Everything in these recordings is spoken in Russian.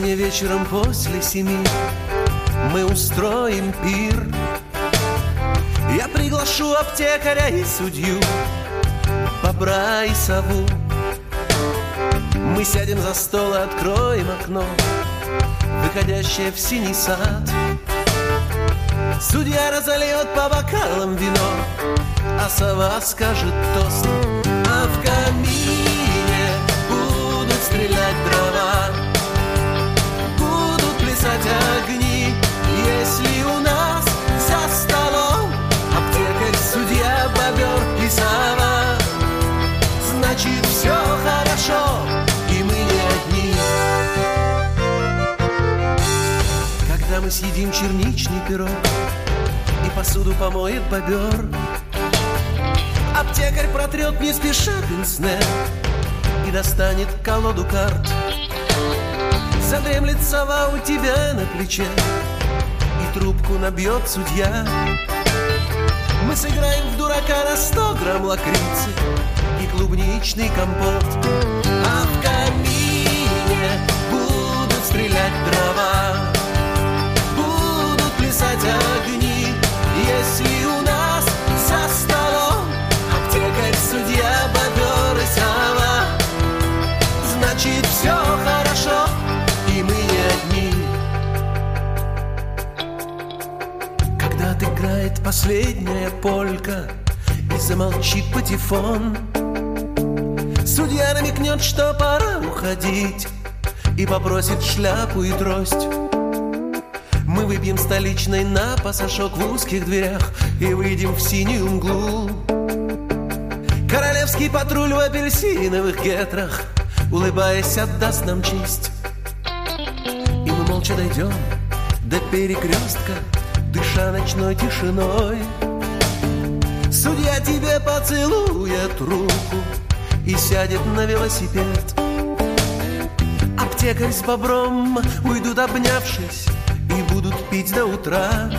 Сегодня вечером после 7 мы устроим пир. Я приглашу аптекаря и судью, бобра и сову. Мы сядем за стол и откроем окно, выходящее в синий сад. Судья разольет по бокалам вино, а сова скажет тост. А в камине будут стрелять дрова, будут плясать огни. Если у нас за столом аптекарь, судья, бобер и сова, значит все хорошо, и мы не одни. Когда мы съедим черничный пирог и посуду помоет бобер, аптекарь протрет не спеша пенсне и достанет колоду карт. Задремлет сова у тебя на плече и трубку набьет судья. Мы сыграем в дурака на 100 грамм лакрицы и клубничный компот. А в камине будут стрелять дрова, будут плясать огни. Если у нас за столом аптекарь, судья, бобер и сова, значит все хорошо, и мы не одни. Когда отыграет последняя полька и замолчит патефон, судья намекнет, что пора уходить, и попросит шляпу и трость. Мы выпьем столичной на пасашок в узких дверях и выйдем в синюю мглу. Королевский патруль в апельсиновых гетрах, улыбаясь, отдаст нам честь. И мы молча дойдем до перекрестка, дыша ночной тишиной. Судья тебе поцелует руку и сядет на велосипед. Аптекарь с бобром уйдут, обнявшись, и будут пить до утра.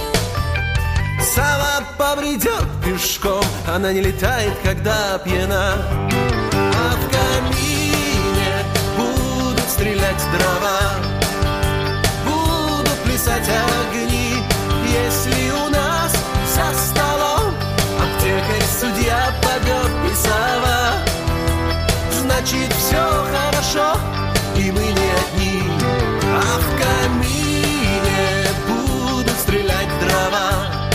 Сова побредет пешком, она не летает, когда пьяна. А в камине будут стрелять дрова, будут плясать огни. Если у нас за столом аптекарь, судья, бобер и сова, значит все хорошо, и мы не одни. А в камине будут стрелять дрова,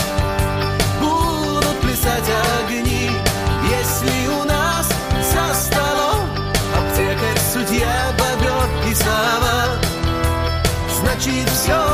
будут плясать огни. Если у нас за столом аптекарь, судья, бобер и сова, значит все